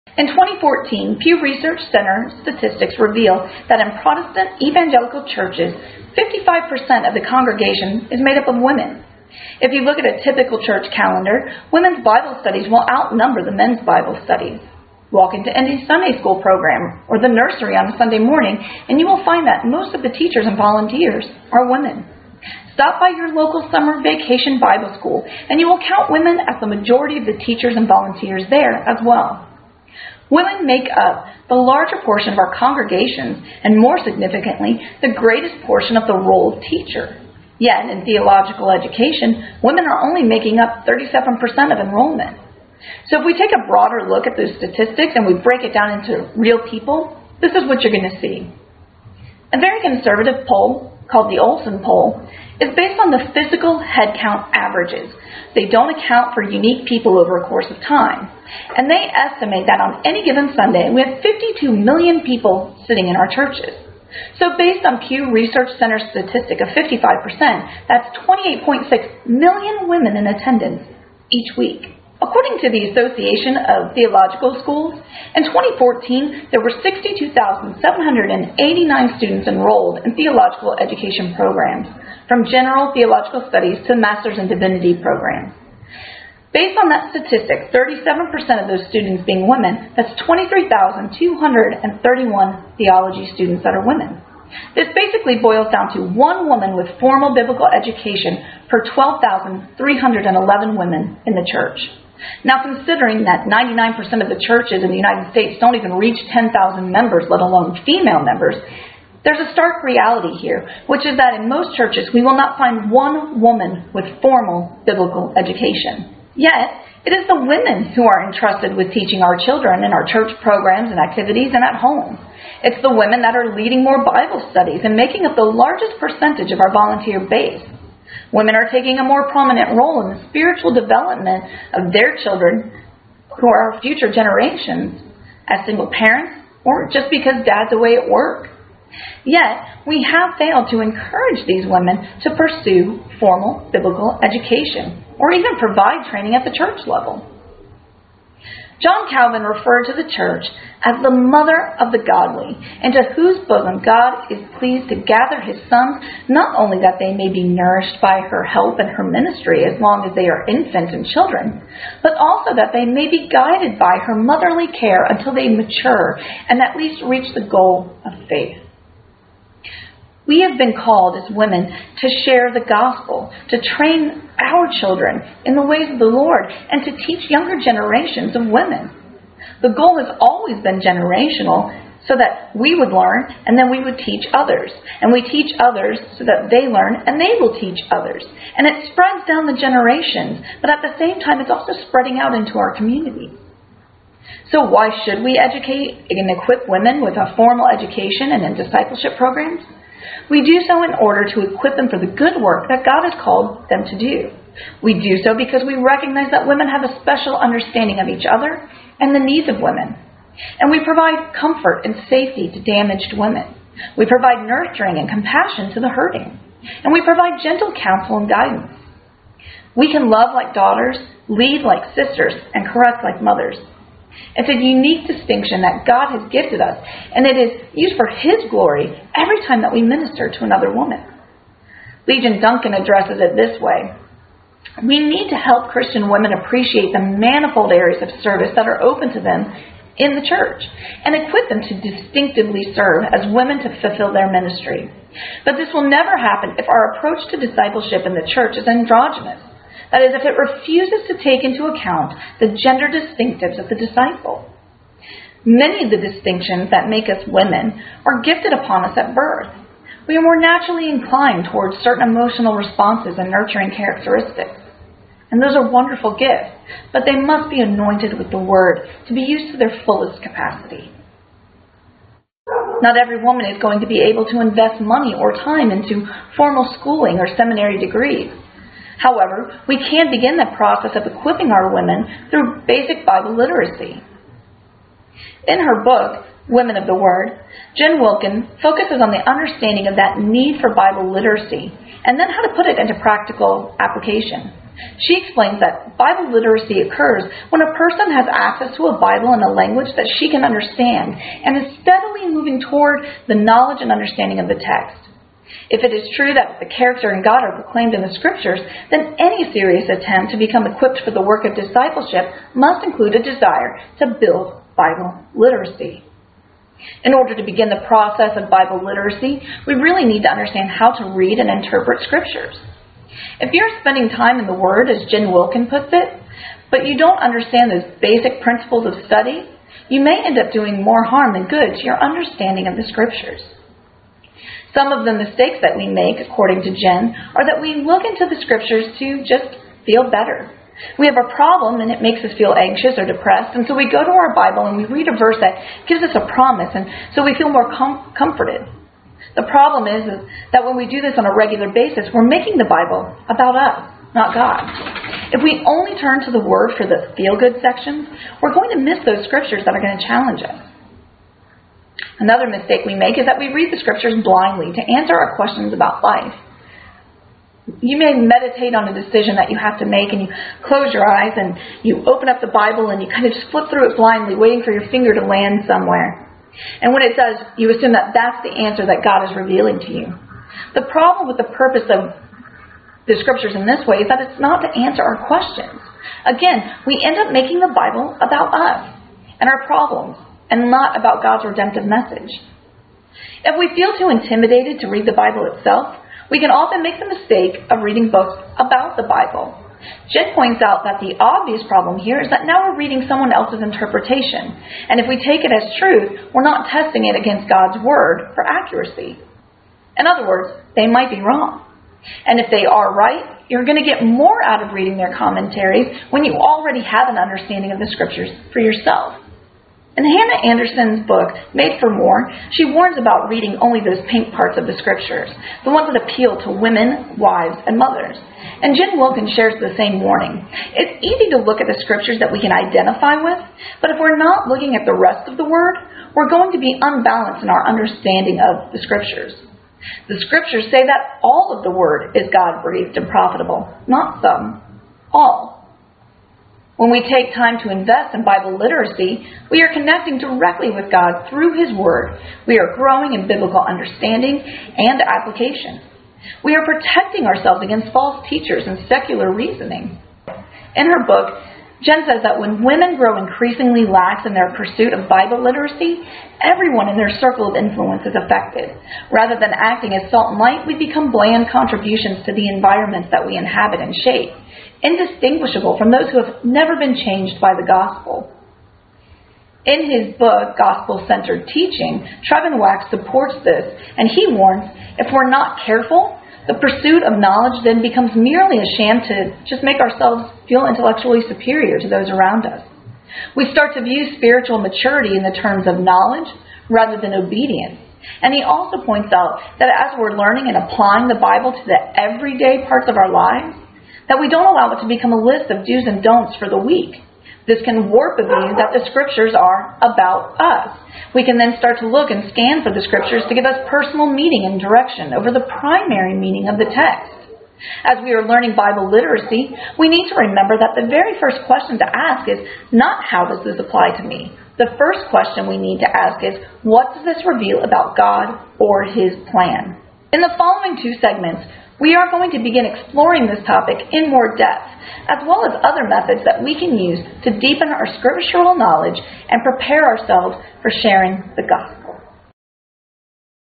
In 2014, Pew Research Center statistics reveal that in Protestant evangelical churches, 55% of the congregation is made up of women. If you look at a typical church calendar, women's Bible studies will outnumber the men's Bible studies. Walk into any Sunday school program or the nursery on a Sunday morning, and you will find that most of the teachers and volunteers are women. Stop by your local summer vacation Bible school, and you will count women as the majority of the teachers and volunteers there as well. Women make up the larger portion of our congregations, and more significantly, the greatest portion of the role of teacher. Yet, in theological education, women are only making up 37% of enrollment. So if we take a broader look at those statistics and we break it down into real people, this is what you're going to see. A very conservative poll, called the Olson poll, is based on the physical head count averages. They don't account for unique people over a course of time. And they estimate that on any given Sunday, we have 52 million people sitting in our churches. So based on Pew Research Center statistic of 55%, that's 28.6 million women in attendance each week. According to the Association of Theological Schools, in 2014, there were 62,789 students enrolled in theological education programs, from general theological studies to master's in divinity programs. Based on that statistic, 37% of those students being women, that's 23,231 theology students that are women. This basically boils down to one woman with formal biblical education per 12,311 women in the church. Now, considering that 99% of the churches in the United States don't even reach 10,000 members, let alone female members, there's a stark reality here, which is that in most churches we will not find one woman with formal biblical education. Yet, it is the women who are entrusted with teaching our children in our church programs and activities and at home. It's the women that are leading more Bible studies and making up the largest percentage of our volunteer base. Women are taking a more prominent role in the spiritual development of their children, who are our future generations, as single parents or just because dad's away at work. Yet, we have failed to encourage these women to pursue formal biblical education or even provide training at the church level. John Calvin referred to the church as the mother of the godly, into whose bosom God is pleased to gather his sons, not only that they may be nourished by her help and her ministry as long as they are infants and children, but also that they may be guided by her motherly care until they mature and at least reach the goal of faith. We have been called as women to share the gospel, to train our children in the ways of the Lord, and to teach younger generations of women. The goal has always been generational, so that we would learn and then we would teach others. And we teach others so that they learn and they will teach others. And it spreads down the generations, but at the same time it's also spreading out into our community. So why should we educate and equip women with a formal education and in discipleship programs? We do so in order to equip them for the good work that God has called them to do. We do so because we recognize that women have a special understanding of each other and the needs of women. And we provide comfort and safety to damaged women. We provide nurturing and compassion to the hurting. And we provide gentle counsel and guidance. We can love like daughters, lead like sisters, and correct like mothers. It's a unique distinction that God has gifted us, and it is used for His glory every time that we minister to another woman. Legion Duncan addresses it this way. We need to help Christian women appreciate the manifold areas of service that are open to them in the church, and equip them to distinctively serve as women to fulfill their ministry. But this will never happen if our approach to discipleship in the church is androgynous. That is, if it refuses to take into account the gender distinctives of the disciple. Many of the distinctions that make us women are gifted upon us at birth. We are more naturally inclined towards certain emotional responses and nurturing characteristics. And those are wonderful gifts, but they must be anointed with the Word to be used to their fullest capacity. Not every woman is going to be able to invest money or time into formal schooling or seminary degrees. However, we can begin the process of equipping our women through basic Bible literacy. In her book, Women of the Word, Jen Wilkin focuses on the understanding of that need for Bible literacy and then how to put it into practical application. She explains that Bible literacy occurs when a person has access to a Bible in a language that she can understand and is steadily moving toward the knowledge and understanding of the text. If it is true that the character and God are proclaimed in the Scriptures, then any serious attempt to become equipped for the work of discipleship must include a desire to build Bible literacy. In order to begin the process of Bible literacy, we really need to understand how to read and interpret Scriptures. If you're spending time in the Word, as Jen Wilkin puts it, but you don't understand those basic principles of study, you may end up doing more harm than good to your understanding of the Scriptures. Some of the mistakes that we make, according to Jen, are that we look into the Scriptures to just feel better. We have a problem and it makes us feel anxious or depressed, and so we go to our Bible and we read a verse that gives us a promise, and so we feel more comforted. The problem is that when we do this on a regular basis, we're making the Bible about us, not God. If we only turn to the Word for the feel-good sections, we're going to miss those Scriptures that are going to challenge us. Another mistake we make is that we read the Scriptures blindly to answer our questions about life. You may meditate on a decision that you have to make, and you close your eyes and you open up the Bible and you kind of just flip through it blindly, waiting for your finger to land somewhere. And when it does, you assume that that's the answer that God is revealing to you. The problem with the purpose of the Scriptures in this way is that it's not to answer our questions. Again, we end up making the Bible about us and our problems, and not about God's redemptive message. If we feel too intimidated to read the Bible itself, we can often make the mistake of reading books about the Bible. Jen points out that the obvious problem here is that now we're reading someone else's interpretation, and if we take it as truth, we're not testing it against God's Word for accuracy. In other words, they might be wrong. And if they are right, you're going to get more out of reading their commentaries when you already have an understanding of the Scriptures for yourself. In Hannah Anderson's book, Made for More, she warns about reading only those pink parts of the Scriptures, the ones that appeal to women, wives, and mothers. And Jen Wilkin shares the same warning. It's easy to look at the Scriptures that we can identify with, but if we're not looking at the rest of the Word, we're going to be unbalanced in our understanding of the Scriptures. The Scriptures say that all of the Word is God-breathed and profitable, not some, all. When we take time to invest in Bible literacy, we are connecting directly with God through His Word. We are growing in biblical understanding and application. We are protecting ourselves against false teachers and secular reasoning. In her book, Jen says that when women grow increasingly lax in their pursuit of Bible literacy, everyone in their circle of influence is affected. Rather than acting as salt and light, we become bland contributions to the environments that we inhabit and shape, indistinguishable from those who have never been changed by the gospel. In his book, Gospel-Centered Teaching, Trevin Wax supports this, and he warns, if we're not careful, the pursuit of knowledge then becomes merely a sham to just make ourselves feel intellectually superior to those around us. We start to view spiritual maturity in the terms of knowledge rather than obedience. And he also points out that as we're learning and applying the Bible to the everyday parts of our lives, that we don't allow it to become a list of do's and don'ts for the week. This can warp a view that the Scriptures are about us. We can then start to look and scan for the Scriptures to give us personal meaning and direction over the primary meaning of the text. As we are learning Bible literacy, we need to remember that the very first question to ask is not how does this apply to me? The first question we need to ask is what does this reveal about God or His plan? In the following two segments, we are going to begin exploring this topic in more depth, as well as other methods that we can use to deepen our scriptural knowledge and prepare ourselves for sharing the gospel.